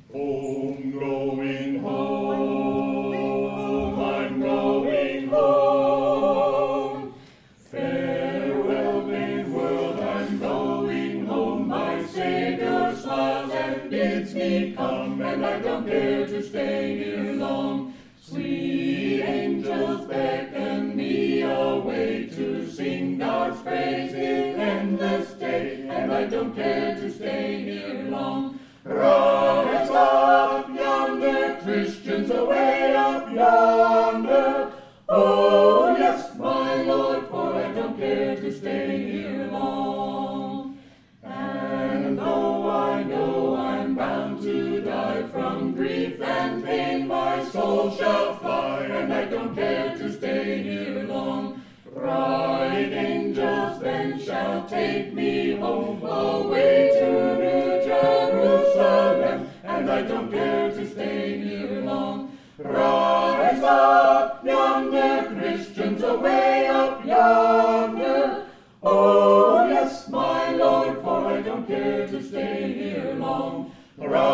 Home, going home, I'm going home. Farewell, vain world, I'm going home. My Savior smiles and bids me come, and I don't care to stay here long. Sweet angels beckon me away to sing God's praise in endless day, and I don't care to stay here long. Rise up yonder, Christians, away up yonder. Oh, yes, my Lord, for I don't care to stay here long. And though I know I'm bound to die from grief and pain, my soul shall fly, and I don't care to stay here long. Bright angels then shall take me home, away to New Jerusalem, and I don't care to stay here long. Rise up yonder, Christians, away up yonder. Oh, yes, my Lord, for I don't care to stay here long. Rise